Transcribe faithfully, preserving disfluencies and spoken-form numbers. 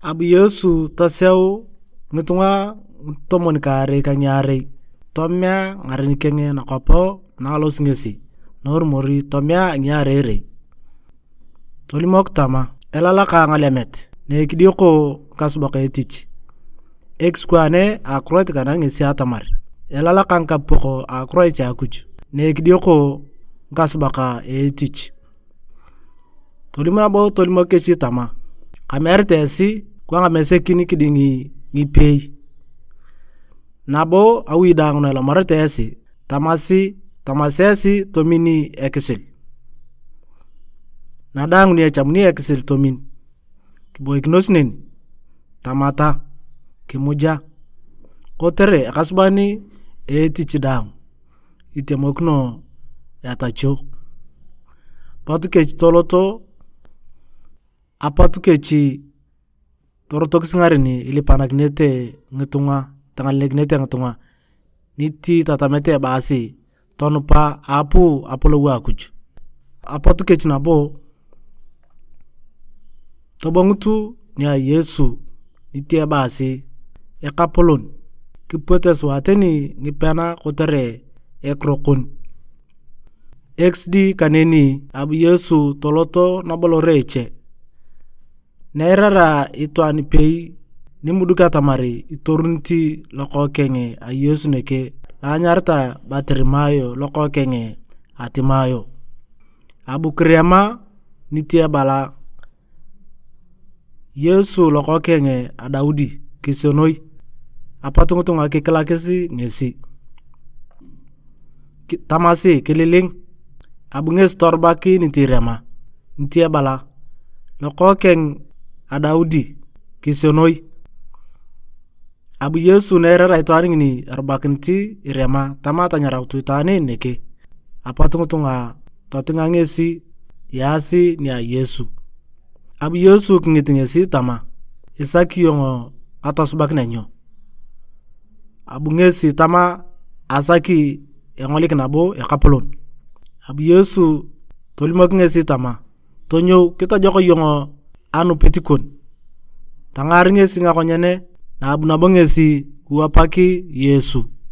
Abu Yesu taseu ngitunga tomon kare kanyare tomya ngarin kenge na kopo na los ngesi nor mori tomya nyarere tolimok tama elala ka ngalemet ne kidioko kasbaka etich ex kwane akroit kana ngesi atamar elala kan kapoko akroit akuj ne kidioko kasbaka etich tolima bo tolimo kechi tama kamerte si kwa mese kini kidingi ngipei nabo awidang na la marate si tamasi tamasesi tomini eksil nadang ni chamni eksil tomin kiboy knosnen tamata kimuja kotere akasbani etichidang itemokno yatacho patuke toloto apatuke chi torotok singarini ili panagnete ngitunga tangalegnete ngitunga niti tatamete basi tonupa apu apolo wakuj apatuke chinabo tobongutu nya Yesu niti basi ekapolon kipotes wateni ngipena kotere ekrokun xd kaneni Abu Yesu toloto naboloreche nairara itwani pei nimuduka tamari itorunti loko kenge a Yesu neke lanyarta batrimayo loko kenge atimayo Abu Kriama nitia bala Yesu loko kenge a Daudi kisonoi apatungutunga kikela kesi ngesi tamasi kililing Abu nges torbaki nitirema nitia bala loko kenge a Daudi kisonoi Abu Yesu nere raitwani ni arbakinti irema tamata nyarautu tane neke apatungutunga totinga ngesi yasi ni a Yesu Abu Yesu kingitingesi tama isaki yongo atosbakna nyo Abu ngesi tama asaki yangolik nabo yakapolon Abu Yesu tolimok ngesi tama tonyo kita joko yongo anu petikon tangar ngesi ngakonyane na abu nabongesi kuwapaki Yesu